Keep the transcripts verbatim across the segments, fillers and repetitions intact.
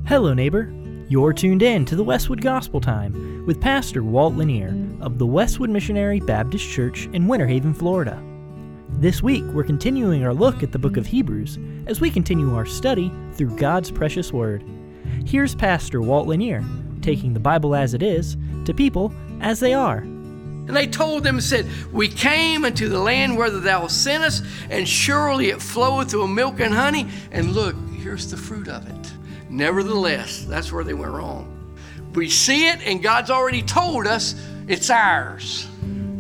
Hello, neighbor. You're tuned in to the Westwood Gospel Time with Pastor Walt Lanier of the Westwood Missionary Baptist Church in Winter Haven, Florida. This week, we're continuing our look at the book of Hebrews as we continue our study through God's precious Word. Here's Pastor Walt Lanier, taking the Bible as it is to people as they are. And they told them and said, "We came into the land whither thou sent us, and surely it floweth with milk and honey. And look, here's the fruit of it." Nevertheless, that's where they went wrong. We see it, and God's already told us it's ours.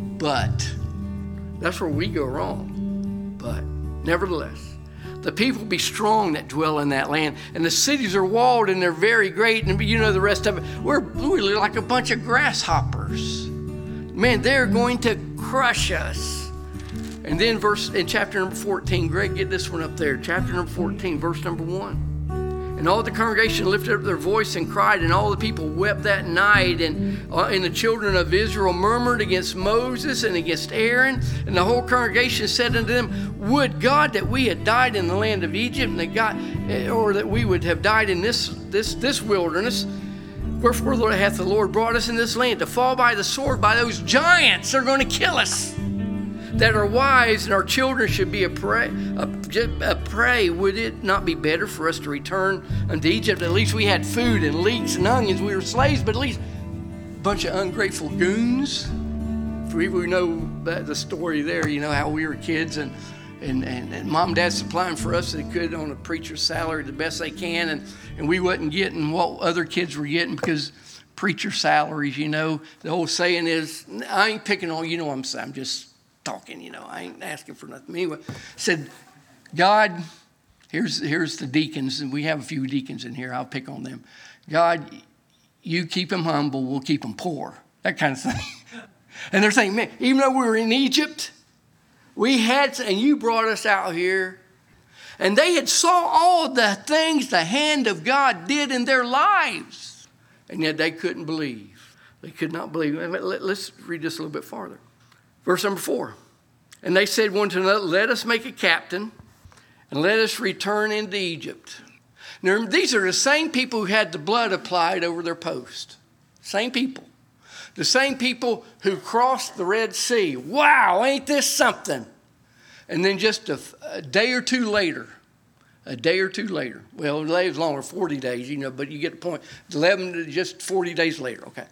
But that's where we go wrong. But nevertheless, the people be strong that dwell in that land, and the cities are walled, and they're very great. And you know the rest of it. We're really like a bunch of grasshoppers. Man, they're going to crush us. And then verse in chapter number fourteen, Greg, get this one up there. Chapter number fourteen, verse number one. And all the congregation lifted up their voice and cried, and all the people wept that night. And, uh, and the children of Israel murmured against Moses and against Aaron. And the whole congregation said unto them, "Would God that we had died in the land of Egypt, and that God, or that we would have died in this this this wilderness. Wherefore Lord, hath the Lord brought us in this land to fall by the sword by those giants that are going to kill us, that our wives and our children should be a prey, a, a prey. Would it not be better for us to return unto Egypt? At least we had food and leeks and onions. We were slaves, but at least a bunch of ungrateful goons." For people who know that, the story there, you know how we were kids and And, and, and mom and dad supplying for us they could on a preacher's salary the best they can, and, and we wasn't getting what other kids were getting because preacher salaries, you know. The old saying is, I ain't picking on, you know what I'm saying, I'm just talking, you know, I ain't asking for nothing. Anyway, said, God, here's, here's the deacons, and we have a few deacons in here, I'll pick on them. God, you keep them humble, we'll keep them poor. That kind of thing. And they're saying, man, even though we were in Egypt, we had, and you brought us out here, and they had saw all the things the hand of God did in their lives, and yet they couldn't believe. They could not believe. Let's read this a little bit farther. Verse number four. And they said one to another, "Let us make a captain, and let us return into Egypt." Now, these are the same people who had the blood applied over their post. Same people. The same people who crossed the Red Sea. Wow, ain't this something? And then just a, a day or two later, a day or two later, well, it was longer, forty days, you know, but you get the point. eleven to just forty days later, okay.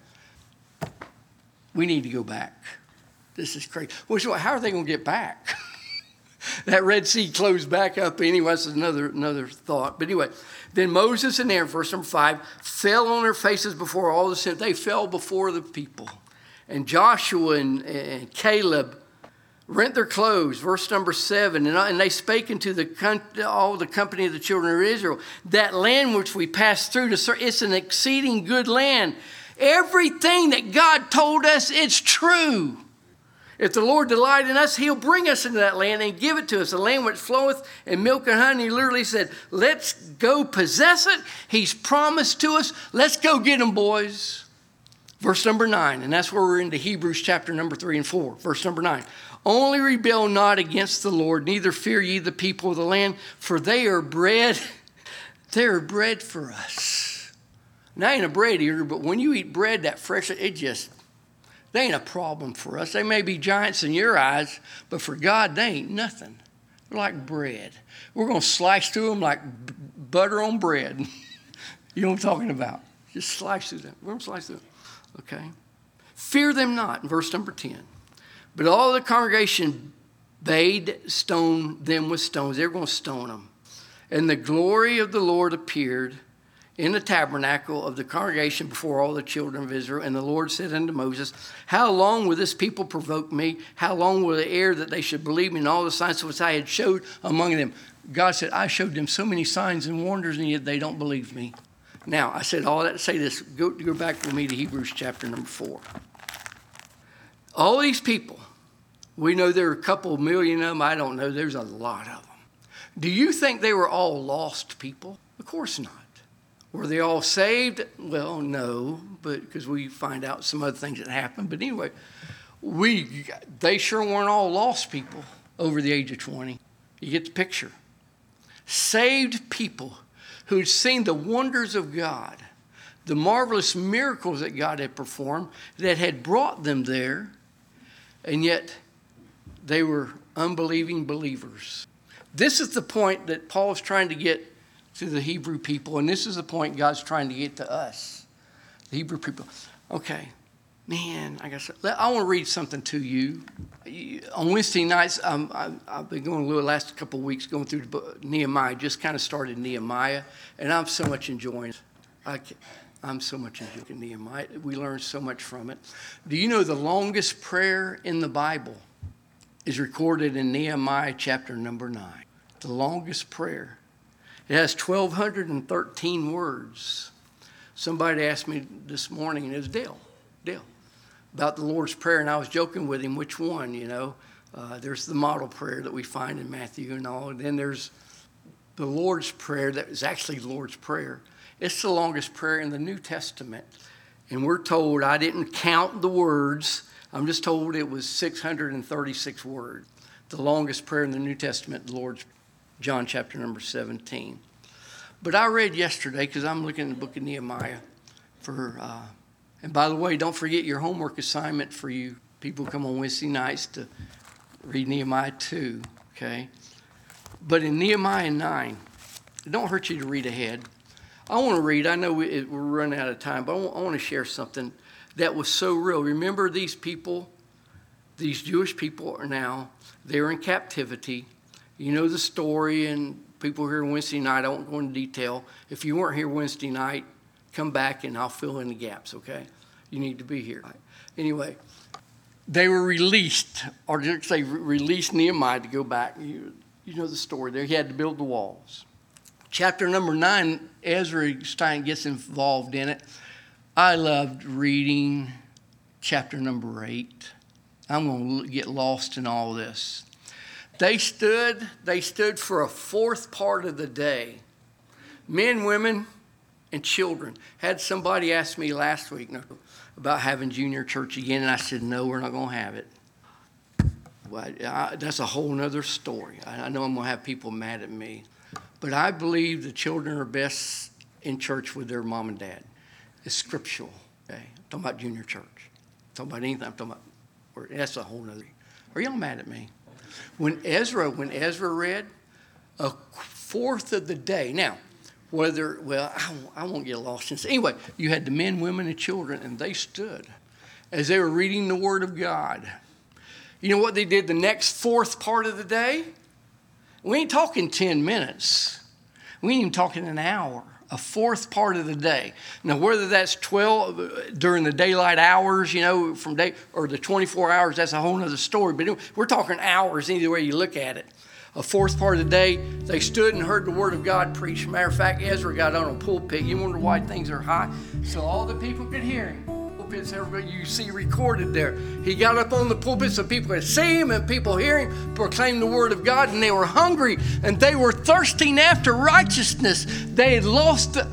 We need to go back. This is crazy. Well, so how are they going to get back? That Red Sea closed back up anyway. That's another, another thought. But anyway, then Moses and Aaron, verse number five, fell on their faces before all the sin. They fell before the people. And Joshua and, and Caleb rent their clothes, verse number seven. And, and they spake unto the all the company of the children of Israel, that land which we passed through, to serve, it's an exceeding good land. Everything that God told us, it's true. If the Lord delight in us, he'll bring us into that land and give it to us. A land which floweth in milk and honey. He literally said, let's go possess it. He's promised to us. Let's go get them, boys. Verse number nine, and that's where we're into Hebrews chapter number three and four. Verse number nine. Only rebel not against the Lord, neither fear ye the people of the land, for they are bread. They are bread for us. Now, I ain't a bread eater, but when you eat bread that fresh, it just... they ain't a problem for us. They may be giants in your eyes, but for God, they ain't nothing. They're like bread. We're going to slice through them like b- butter on bread. You know what I'm talking about? Just slice through them. We're going to slice through them. Okay? Fear them not, in verse number ten. But all the congregation bade stone them with stones. They were going to stone them. And the glory of the Lord appeared in the tabernacle of the congregation before all the children of Israel. And the Lord said unto Moses, how long will this people provoke me? How long will they err that they should believe me in all the signs which I had showed among them? God said, I showed them so many signs and wonders, and yet they don't believe me. Now, I said all that to say this. Go, go back with me to Hebrews chapter number four. All these people, we know there are a couple million of them. I don't know. There's a lot of them. Do you think they were all lost people? Of course not. Were they all saved? Well, no, but because we find out some other things that happened. But anyway, we they sure weren't all lost people over the age of twenty. You get the picture. Saved people who had seen the wonders of God, the marvelous miracles that God had performed that had brought them there, and yet they were unbelieving believers. This is the point that Paul is trying to get to the Hebrew people, and this is the point God's trying to get to us, the Hebrew people. Okay, man, I guess I want to read something to you. On Wednesday nights, um, I, I've been going the last couple of weeks going through the book, Nehemiah. Just kind of started Nehemiah, and I'm so much enjoying it. I can, I'm so much enjoying Nehemiah. We learn so much from it. Do you know the longest prayer in the Bible is recorded in Nehemiah chapter number nine? The longest prayer. It has one thousand two hundred thirteen words. Somebody asked me this morning, and it was Dale, Dale, about the Lord's Prayer, and I was joking with him, which one, you know. Uh, there's the model prayer that we find in Matthew and all, and then there's the Lord's Prayer that is actually the Lord's Prayer. It's the longest prayer in the New Testament, and we're told, I didn't count the words, I'm just told it was six hundred thirty-six words. The longest prayer in the New Testament, the Lord's Prayer. John chapter number seventeen. But I read yesterday, because I'm looking at the book of Nehemiah, for, uh, and by the way, don't forget your homework assignment for you people who come on Wednesday nights to read Nehemiah two, okay? But in Nehemiah nine, it don't hurt you to read ahead. I want to read, I know we, we're running out of time, but I want, I want to share something that was so real. Remember these people, these Jewish people are now, they're in captivity. You know the story, and people here Wednesday night, I won't go into detail. If you weren't here Wednesday night, come back and I'll fill in the gaps, okay? You need to be here. Anyway, they were released, or did they released Nehemiah to go back? You, you know the story there. He had to build the walls. Chapter number nine, Ezra Stein gets involved in it. I loved reading chapter number eight. I'm going to get lost in all this. They stood, they stood for a fourth part of the day. Men, women, and children. Had somebody ask me last week about having junior church again, and I said, no, we're not going to have it. Well, I, that's a whole other story. I, I know I'm going to have people mad at me. But I believe the children are best in church with their mom and dad. It's scriptural. Okay? I'm talking about junior church. I'm talking about anything. I'm talking about, or, that's a whole other. Are y'all mad at me? When Ezra, when Ezra read, a fourth of the day. Now, whether, well, I won't, I won't get lost in this. Anyway, you had the men, women, and children, and they stood as they were reading the Word of God. You know what they did the next fourth part of the day? We ain't talking ten minutes. We ain't even talking an hour. A fourth part of the day. Now, whether that's twelve during the daylight hours, you know, from day, or the twenty-four hours, that's a whole other story. But we're talking hours either way you look at it. A fourth part of the day, they stood and heard the Word of God preached. Matter of fact, Ezra got on a pulpit. You wonder why things are high? So all the people could hear him. Pulpits, everybody you see recorded there. He got up on the pulpit so people could see him and people hear him proclaim the Word of God, and they were hungry and they were thirsting after righteousness. They had lost, the,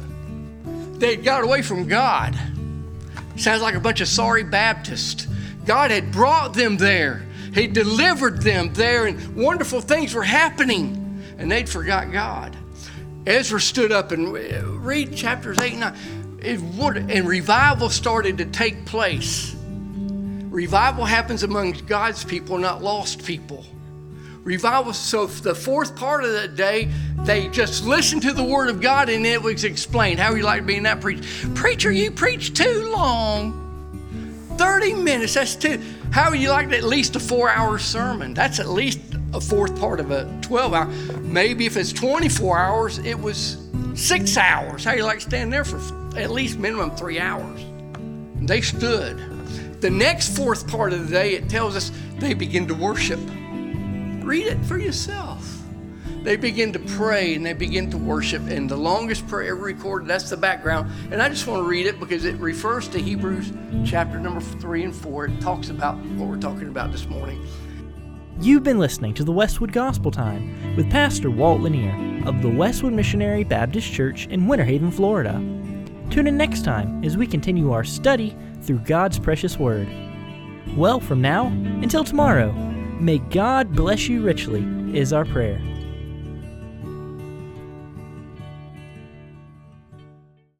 they had got away from God. Sounds like a bunch of sorry Baptists. God had brought them there. He delivered them there, and wonderful things were happening, and they'd forgot God. Ezra stood up and read chapters eight and nine. It would, and revival started to take place. Revival happens among God's people, not lost people. Revival, so the fourth part of the day, they just listened to the Word of God and it was explained. How you like being that preacher? Preacher, you preach too long. thirty minutes, that's too. How would you like at least a four-hour sermon? That's at least a fourth part of a twelve-hour. Maybe if it's twenty-four hours, it was six hours. How you like standing there for at least minimum three hours? And they stood. The next fourth part of the day, it tells us they begin to worship. Read it for yourself. They begin to pray and they begin to worship. And the longest prayer ever recorded, that's the background. And I just want to read it because it refers to Hebrews chapter number three and four. It talks about what we're talking about this morning. You've been listening to the Westwood Gospel Time with Pastor Walt Lanier of the Westwood Missionary Baptist Church in Winter Haven, Florida. Tune in next time as we continue our study through God's precious Word. Well, from now until tomorrow, may God bless you richly is our prayer.